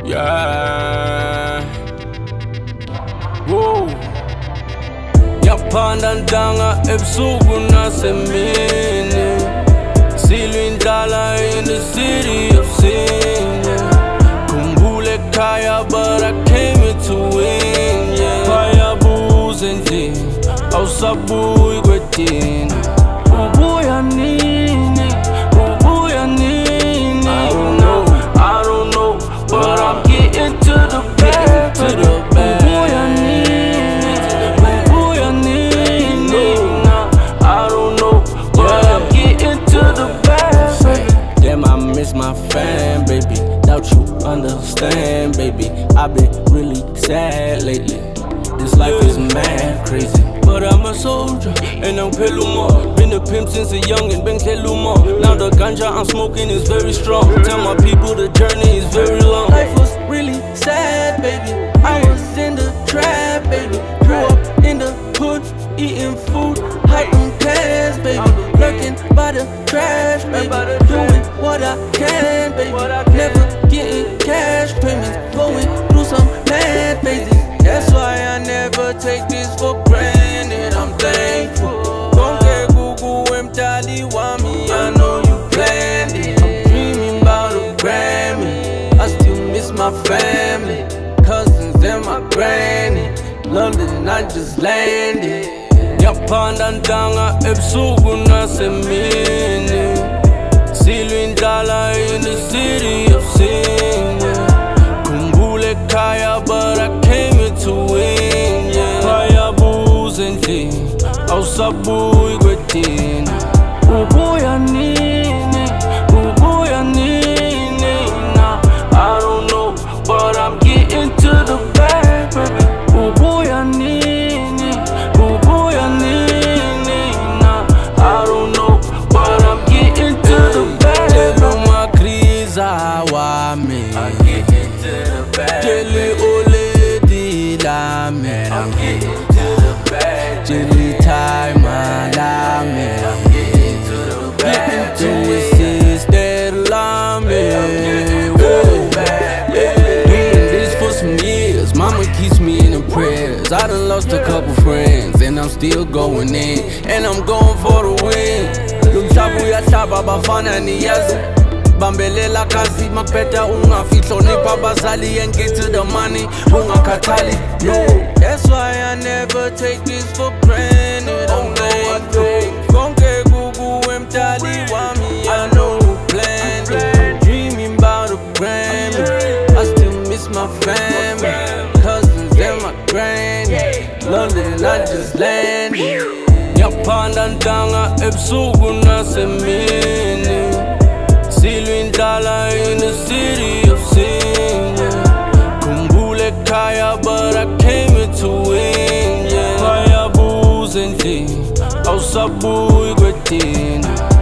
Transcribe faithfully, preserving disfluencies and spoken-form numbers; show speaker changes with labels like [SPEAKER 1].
[SPEAKER 1] Yeah. Whoa. Ngiyaphanda ndanga ebusuku nasemini, silwa indlala in the city of sin, yeah. Khumbula ekhaya but I came here to win, yeah. Bayabuza nje awusabuyi kwedini, ubuya nini, ubuya nini? I don't know, I don't know, but I'm getting to the bag, to the bag. Ubuya nini, ubuya nini? I don't know, but I'm getting to the bag. Damn, I miss my fam, baby. Doubt you understand, baby. I've been really sad lately. This life is mad crazy, but I'm a soldier and I'm Peluma. Been a pimp since a youngin', been Keluma. Now the ganja I'm smoking is very strong. Tell my people the journey is very long. Life was really sad, baby. I was in the trap, baby. Grew up in the hood, eating food, hiding cash, baby. Lurking by the trash, baby. Doing what I can, baby. Never getting cash payments, going through some mad phases. That's why I never take this for granted, I'm thankful. Don't get Google mtali wa me, I know you planned it. I'm dreaming about a Grammy, I still miss my family, cousins and my granny. London, I just landed. Ngiyaphanda ndanga ebusuku nasemini, silwa indlala in the city of sin, yeah. Khumbula ekhaya but I came here to win, yeah. Bayabuza nje awusabuyi kwedini, ubuya nini, ubuya nini? I don't know, but I'm getting to the bag, baby. Ubuya nini, ubuya nini? I don't know, but I'm getting to the bag. Tell my kriza wami, I'm getting to the bag. Jelly ole dilame, I'm getting to the bag. Jelly time alame, I'm getting to the bag. Getting to it since that lame. Doing this for some years, mama keeps me in her prayers. I done lost a couple friends and I'm still going in, and I'm going for the win. Lumhlabu yashaba bafana niyazi, bambelela kazi mapeta ungafihlo nipa bazali and get to the money ungakhathali, no. That's why I never take this for granted, I'm thankful. Konke Google mtali wa me, I know who planned it. Dreaming about a Grammy, I still miss my family, cousins and my granny. London, I just landed. Ngiyaphanda ndanga ebusuku nasemini, silwa indlala in the city of sin, yeah. Khumbula ekhaya but I came here to win, yeah. Bayabuza nje awusabuyi kwedini.